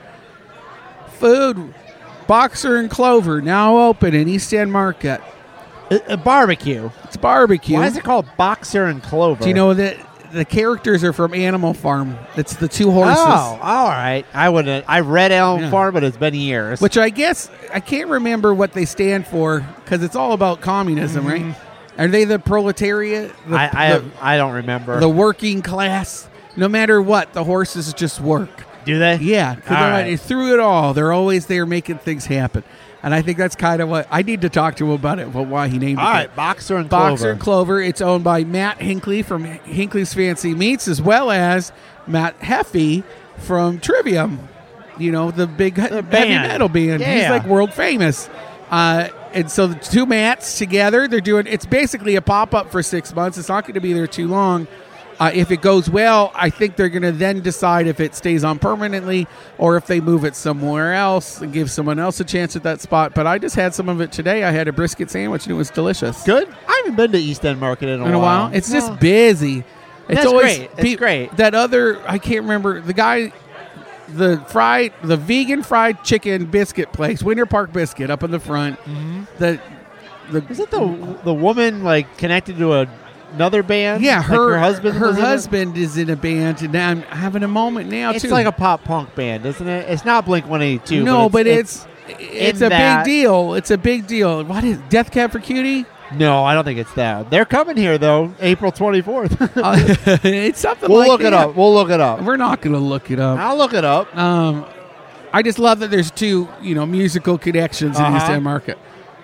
Food, Boxer and Clover now open in East End Market. A, a barbecue. It's barbecue. Why is it called Boxer and Clover? Do you know that the characters are from Animal Farm? It's the two horses. Oh, all right. I wouldn't. I read Elm Yeah. Farm, but it's been years. Which I guess I can't remember what they stand for because it's all about communism, right? Are they the proletariat? The, I, I the, have. I don't remember. the working class. No matter what, the horses just work. Do they? Yeah, 'cause All they're right. like, through it all, they're always there making things happen. And I think that's kind of what I need to talk to him about it. But why he named All it right. that. Boxer and Boxer Clover. and Clover. It's owned by Matt Hinckley from Hinckley's Fancy Meats, as well as Matt Heffy from Trivium. You know, the big he- heavy band. metal band. He's Yeah. like world famous. Uh, and so the two Matts together, they're doing. It's basically a pop up for six months. It's not going to be there too long. Uh, if it goes well, I think they're going to then decide if it stays on permanently or if they move it somewhere else and give someone else a chance at that spot. But I just had some of it today. I had a brisket sandwich and it was delicious. Good. I haven't been to East End Market in a, In a while, it's No. just busy. It's That's always great. It's great. That other, I can't remember the guy, the fried, the vegan fried chicken biscuit place, Winter Park Biscuit, up in the front. Mm-hmm. The, the Is it the the woman like connected to a, another band? yeah, Like her her husband. her was in it? husband is in a band, and I'm having a moment now It's too. like a pop punk band, isn't it? It's not Blink one eighty-two. no, but but it's it's, in a that- big deal. It's a big deal. What is Death Cab for Cutie? no, I don't think it's that. They're coming here though, April twenty-fourth. Uh, it's something. We'll like look it that. up. We'll look it up. We're not going to look it up. I'll look it up. Um, I just love that there's two, you know, musical connections in Uh-huh. East End Market.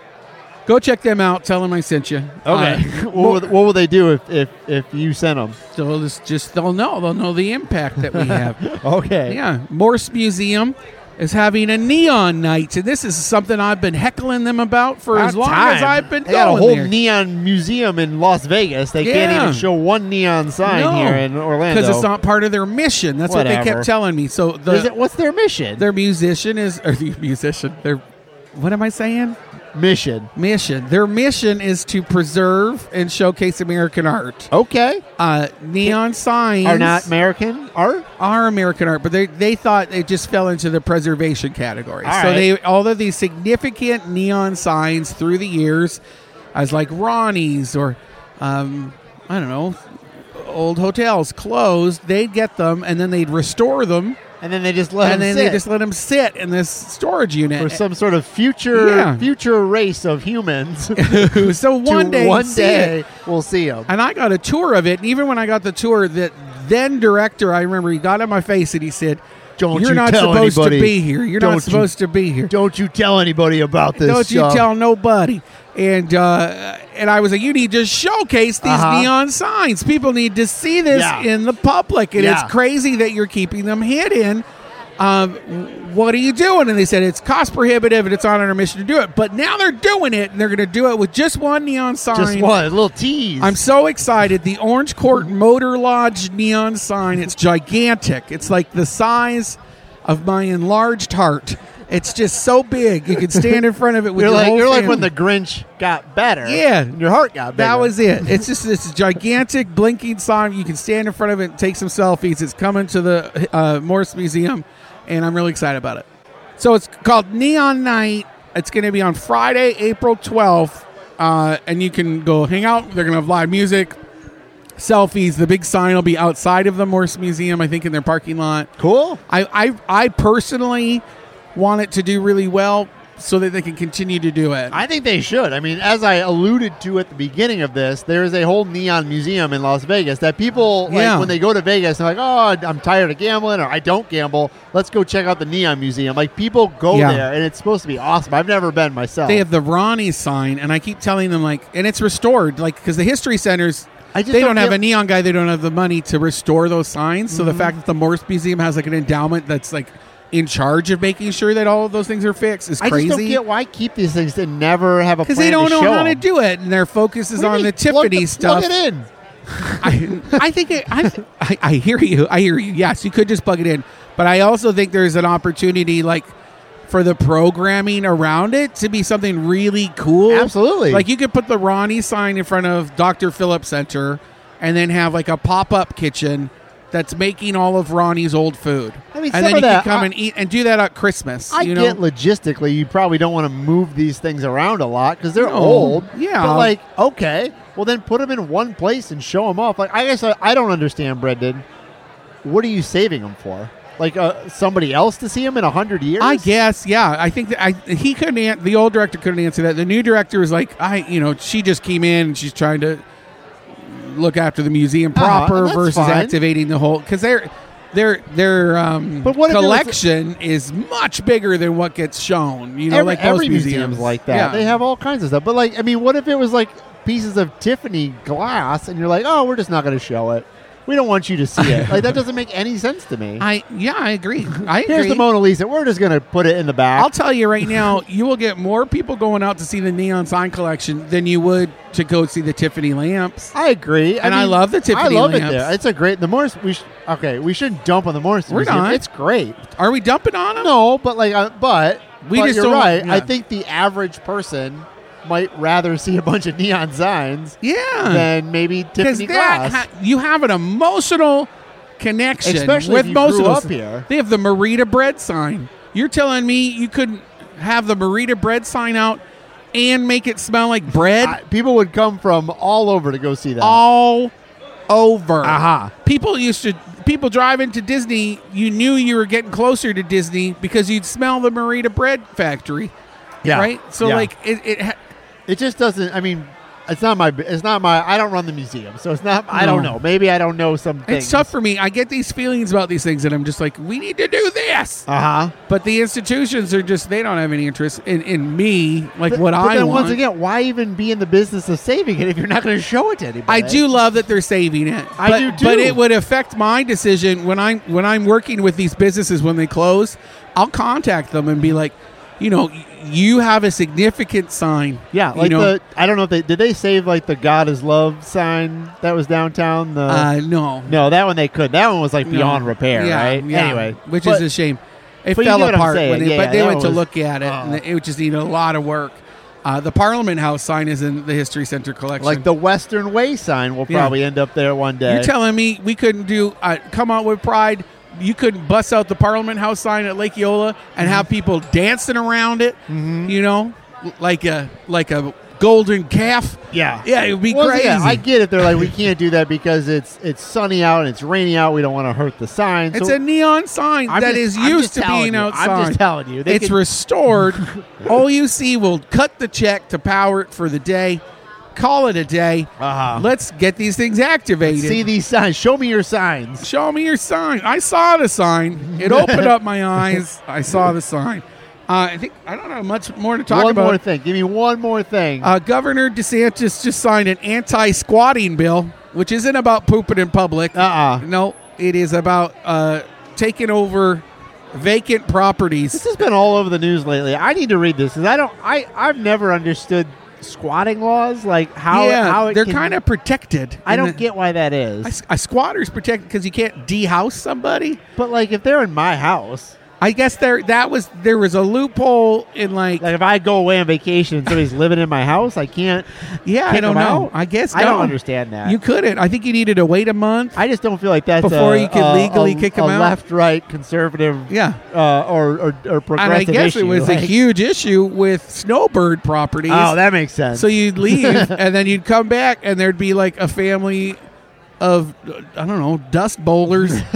Go check them out. Tell them I sent you. Okay. Uh, what, will, what will they do if, if, if you sent them? so they'll just, just they'll know. They'll know the impact that we have. Okay. Yeah, Morse Museum is having a neon night, and this is something I've been heckling them about for as About long as time. I've been They got a going whole there. neon museum in Las Vegas. They can't Yeah. even show one neon sign No, here in Orlando. because it's not part of their mission. That's what they Whatever. kept telling me. So the Is it, what's their mission? their musician is or the musician. Their what am I saying? mission. Mission. Their mission is to preserve and showcase American art. Okay. Uh, neon signs Are not American art? are American art, but they they thought it just fell into the preservation category. All so right. they all of these significant neon signs through the years, as like Ronnie's or um, I don't know, old hotels closed, they'd get them and then they'd restore them, And then they just let and them then sit they just let them sit in this storage unit. for some sort of future Yeah. future race of humans. so one to day, one see it. day we'll see them. And I got a tour of it. And even when I got the tour, that then director, I remember he got on my face and he said, Don't "You're you not tell supposed anybody. to be here. You're Don't not you- supposed to be here. Don't you tell anybody about this. Don't you stuff." tell nobody." And uh, and I was like, "You need to showcase these Uh-huh. neon signs. People need to see this Yeah. in the public. And Yeah. it's crazy that you're keeping them hidden. Um, what are you doing?" And they said it's cost prohibitive and it's on our mission to do it. But now they're doing it, and they're going to do it with just one neon sign. Just one a little tease. I'm so excited. The Orange Court Motor Lodge neon sign, it's gigantic. It's like the size of my enlarged heart. It's just so big. You can stand in front of it with You're your like whole you're like family. when the Grinch got better. Yeah. and your heart got better. That was it. It's just this gigantic blinking sign. You can stand in front of it and take some selfies. It's coming to the uh, Morse Museum, and I'm really excited about it. So it's called Neon Night. It's going to be on Friday, April twelfth, uh, and you can go hang out. They're going to have live music, selfies. The big sign will be outside of the Morse Museum, I think, in their parking lot. cool. I, I, I personally want it to do really well so that they can continue to do it. I think they should. I mean, as I alluded to at the beginning of this, there is a whole neon museum in Las Vegas that people, like, Yeah. when they go to Vegas, they're like, oh, I'm tired of gambling or I don't gamble. Let's go check out the neon museum. Like, people go Yeah. there, and it's supposed to be awesome. I've never been myself. They have the Ronnie sign, and I keep telling them, like, and it's restored, like, because the History Center's I just they don't don't have get- a neon guy. They don't have the money to restore those signs. So the Mm-hmm. fact that the Morse Museum has like an endowment that's like in charge of making sure that all of those things are fixed is I crazy. just don't get why keep these things and never have a Because plan they don't to know show how to them. do it, and their focus is What do you on mean? the Plug Tiffany the- stuff. Plug it in. I, I think it, I, I I hear you. I hear you. Yes, you could just plug it in, but I also think there's an opportunity, like for the programming around it, to be something really cool. Absolutely. Like you could put the Ronnie sign in front of Doctor Phillips Center, and then have like a pop up kitchen that's making all of Ronnie's old food. I mean, and some then of you that- can come I- and eat and do that at Christmas. I you know? get logistically, you probably don't want to move these things around a lot because they're No. old. Yeah. But like, okay, well then put them in one place and show them off. Like, I guess I, I don't understand, Brendan. What are you saving them for? Like uh, somebody else to see them in a hundred years? I guess, yeah. I think that I he couldn't. An- the old director couldn't answer that. The new director was like, I, you know, she just came in and she's trying to look after the museum Uh-huh, proper and that's versus fine. activating the whole because their their their um, But what if there was a- collection is much bigger than what gets shown. You know, every, like every most museum's museums like that. Yeah. They have all kinds of stuff. But like, I mean, what if it was like pieces of Tiffany glass and you're like, oh, we're just not going to show it. We don't want you to see it. Like that doesn't make any sense to me. I yeah, I agree. I Here's agree. the Mona Lisa. We're just going to put it in the back. I'll tell you right now, you will get more people going out to see the neon sign collection than you would to go see the Tiffany lamps. I agree, And I love the Tiffany I love it lamps. there. It's a great. The Morris. We sh- okay. We shouldn't dump on the Morris We're Museum. not. It's great. Are we dumping on them? No, but like, uh, but We but just you're don't- right. yeah. I think the average person might rather see a bunch of neon signs Yeah. than maybe Because Tiffany that glass. ha- you have an emotional connection Especially with if you most grew of those. up here. They have the Marita bread sign. You're telling me you couldn't have the Marita bread sign out and make it smell like bread I- people would come from all over to go see that. all over? Aha. People used to people driving to Disney. You knew you were getting closer to Disney because you'd smell the Marita bread factory. Yeah. Right. So Yeah. like it. it ha- It just doesn't. I mean, it's not my. It's not my. I don't run the museum, so it's not. I don't No. know. Maybe I don't know some things. it's tough for me. I get these feelings about these things, and I'm just like, we need to do this. Uh huh. But the institutions are just, they don't have any interest in, in me, like what but I then want. once again, why even be in the business of saving it if you're not going to show it to anybody? I do love that they're saving it. I but, do too. But it would affect my decision when I'm when I'm working with these businesses when they close. I'll contact them and be like, you know, y- you have a significant sign. Yeah, you like know, the. I don't know if they did they save like the God is Love sign that was downtown. The uh, no, no, that one they could. That one was like No. beyond repair, Yeah, right? yeah. Anyway, which but- is a shame. It but you fell get what I'm apart, saying. when they, Yeah, but they that went to was- look at it, and Oh. it just needed a lot of work. Uh, the Parliament House sign is in the History Center collection. like the Western Way sign will Yeah. probably end up there one day. You're telling me we couldn't do uh, come out with pride? You couldn't bust out the Parliament House sign at Lake Eola and have people dancing around it? Mm-hmm. You know, L- like a like a golden calf. yeah, Yeah, it would be Well, crazy. yeah, I get it. They're like, we can't do that because it's it's sunny out and it's rainy out. We don't want to hurt the sign. it's so a neon sign I'm that just- is I'm used just to telling being you. outside. I'm just telling you. They It's could- restored. O U C will cut the check to power it for the day. Call it a day. Uh-huh. Let's get these things activated. see these signs. Show me your signs. Show me your sign. I saw the sign. It opened up my eyes. I saw the sign. Uh, I think I don't have much more to talk one about. more thing. Give me one more thing. Uh, Governor DeSantis just signed an anti-squatting bill, which isn't about pooping in public. Uh-uh. No, it is about uh, taking over vacant This properties. has been all over the news lately. I need to read this because I don't. I I've never understood squatting laws. Like how yeah, how it they're can- kind of protected. I in don't the- get why that A, is. s- a squatter's protected because you can't de-house somebody. But like if they're in my house, I guess there that was there was a loophole in like, like if I go away on vacation and somebody's living in my house, I can't. yeah, I kick don't them know. out? I guess I don't no. understand that. You couldn't. I think you needed to wait a month. I just don't feel like that's Before a, you could a- legally a- kick 'em a out? left-right conservative, Yeah. uh, or, or or progressive And I guess issue. it was Like- a huge issue with snowbird properties. Oh, that makes sense. so you'd leave and then you'd come back and there'd be like a family of uh, I don't know dust bowlers. you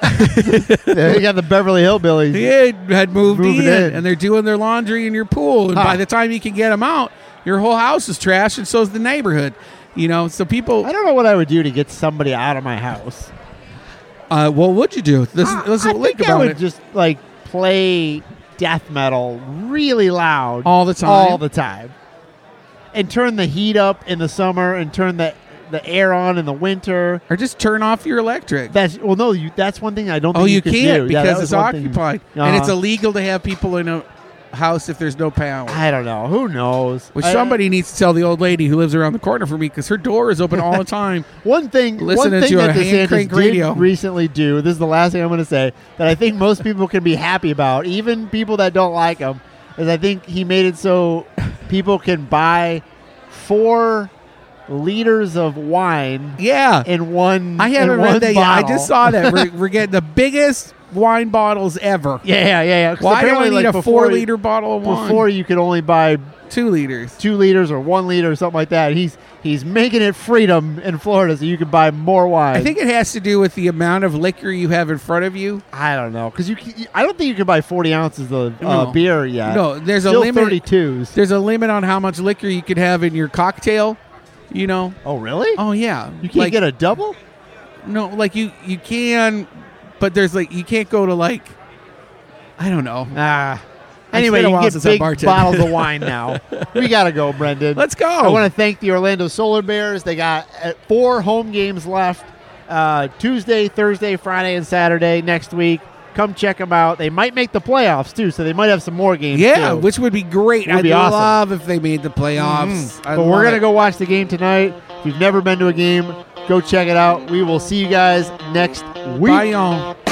got the Beverly Hillbillies. Yeah, had moved in, Moving in. and they're doing their laundry in your pool. And Huh. by the time you can get them out, your whole house is trashed, and so's the neighborhood. You know, so people. I don't know what I would do to get somebody out of my house. Uh, what would you do? Let's, I, let's I think think I about would it. just like play death metal really loud All the time? all the time, and turn the heat up in the summer, and turn the the air on in the winter. Or just turn off your electric. That's well, no, you, that's one thing I don't. oh, think you, you could can't do. Yeah, that because was it's one thing- occupied, and Uh-huh. it's illegal to have people in a house if there's no power. I don't know. Who knows? Which I- somebody needs to tell the old lady who lives around the corner from me because her door is open all the time. One thing, Listening one thing to that a hand DeSantis crank did radio. recently do. This is the last thing I'm going to say that I think most people can be happy about, even people that don't like him. Is I think he made it so people can buy four liters of wine Yeah, in one. I haven't in read one that yet. I bottle. just saw that. We're, we're getting the biggest wine bottles ever. Yeah, yeah, yeah. 'Cause Why do I apparently, need like, a before- four liter bottle of wine? Before you could only buy Two liters. two liters or one liter or something like that. He's he's making it freedom in Florida, so you can buy more wine. I think it has to do with the amount of liquor you have in front of you. I don't know because you. can- I don't think you can buy forty ounces of uh, No. beer yet. No, there's a Still limit. thirty-twos. There's a limit on how much liquor you could have in your cocktail. You know? Oh really? Oh yeah. you can't like, get a double. no, like you you can, but there's like you can't go to like I don't know. Ah. It's Anyway, been a you while can get since I big bartended. bottles of wine now. We gotta go, Brendan. Let's go. I want to thank the Orlando Solar Bears. They got uh, four home games left: uh, Tuesday, Thursday, Friday, and Saturday next week. Come check them out. They might make the playoffs too, so they might have some more games. Yeah, too. which would be great. Would I'd be awesome. love if they made the playoffs. I'd But we're love gonna it. go watch the game tonight. If you've never been to a game, go check it out. We will see you guys next week. Bye, y'all.